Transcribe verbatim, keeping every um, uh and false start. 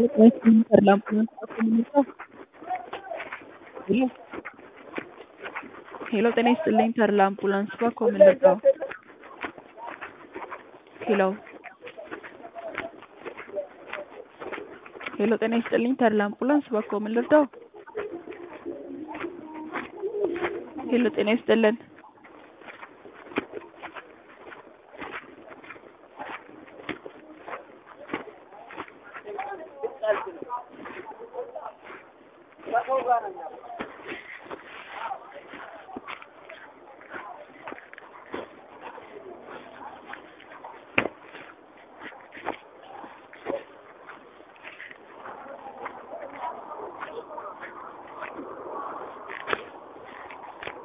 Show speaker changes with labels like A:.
A: per l'ambulanza comunità ሄሎ ሄሎ ጤና ይስጥልኝ ተርላ አምቡላንስ ባኮ ምን ልርዳው? ሄሎ ሄሎ ጤና ይስጥልኝ ተርላ አምቡላንስ ባኮ ምን ልርዳው? ሄሎ ጤና ይስጥልን